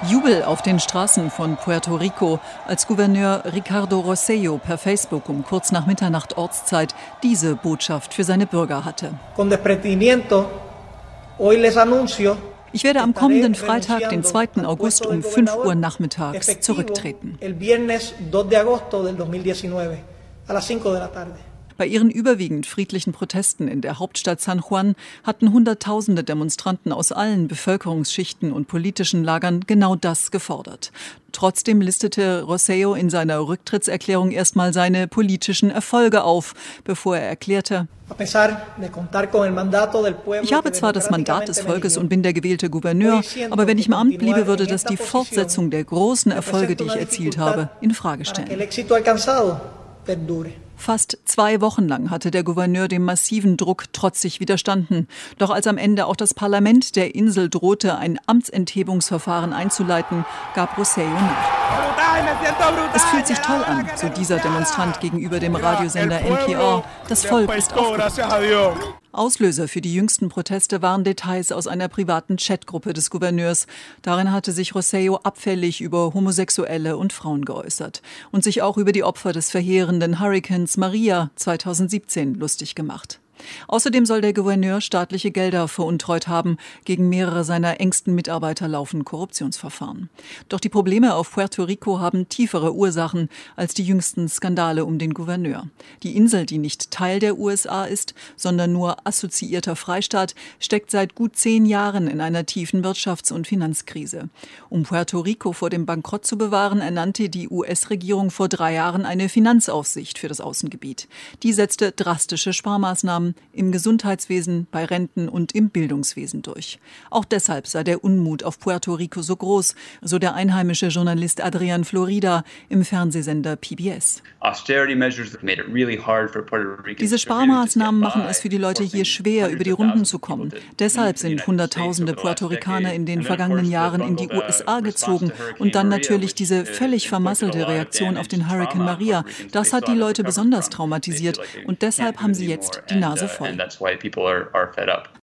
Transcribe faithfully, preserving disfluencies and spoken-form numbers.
Jubel auf den Straßen von Puerto Rico, als Gouverneur Ricardo Rossello per Facebook um kurz nach Mitternacht Ortszeit diese Botschaft für seine Bürger hatte. Ich werde am kommenden Freitag, den zweiten August um fünf Uhr nachmittags zurücktreten. Bei ihren überwiegend friedlichen Protesten in der Hauptstadt San Juan hatten Hunderttausende Demonstranten aus allen Bevölkerungsschichten und politischen Lagern genau das gefordert. Trotzdem listete Rossello in seiner Rücktrittserklärung erstmal seine politischen Erfolge auf, bevor er erklärte: Ich habe zwar das Mandat des Volkes und bin der gewählte Gouverneur, aber wenn ich im Amt bliebe, würde das die Fortsetzung der großen Erfolge, die ich erzielt habe, in Frage stellen. Fast zwei Wochen lang hatte der Gouverneur dem massiven Druck trotzig widerstanden. Doch als am Ende auch das Parlament der Insel drohte, ein Amtsenthebungsverfahren einzuleiten, gab Rossello nach. Es fühlt sich toll an, so dieser Demonstrant gegenüber dem Radiosender N P R. Das Volk ist aufgewacht. Auslöser für die jüngsten Proteste waren Details aus einer privaten Chatgruppe des Gouverneurs. Darin hatte sich Rossello abfällig über Homosexuelle und Frauen geäußert und sich auch über die Opfer des verheerenden Hurrikans Maria zweitausendsiebzehn lustig gemacht. Außerdem soll der Gouverneur staatliche Gelder veruntreut haben. Gegen mehrere seiner engsten Mitarbeiter laufen Korruptionsverfahren. Doch die Probleme auf Puerto Rico haben tiefere Ursachen als die jüngsten Skandale um den Gouverneur. Die Insel, die nicht Teil der U S A ist, sondern nur assoziierter Freistaat, steckt seit gut zehn Jahren in einer tiefen Wirtschafts- und Finanzkrise. Um Puerto Rico vor dem Bankrott zu bewahren, ernannte die U S-Regierung vor drei Jahren eine Finanzaufsicht für das Außengebiet. Die setzte drastische Sparmaßnahmen im Gesundheitswesen, bei Renten und im Bildungswesen durch. Auch deshalb sei der Unmut auf Puerto Rico so groß, so der einheimische Journalist Adrian Florida im Fernsehsender P B S. Diese Sparmaßnahmen machen es für die Leute hier schwer, über die Runden zu kommen. Deshalb sind Hunderttausende Puerto Ricaner in den vergangenen Jahren in die U S A gezogen. Und dann natürlich diese völlig vermasselte Reaktion auf den Hurrikan Maria. Das hat die Leute besonders traumatisiert. Und deshalb haben sie jetzt die Nase voll.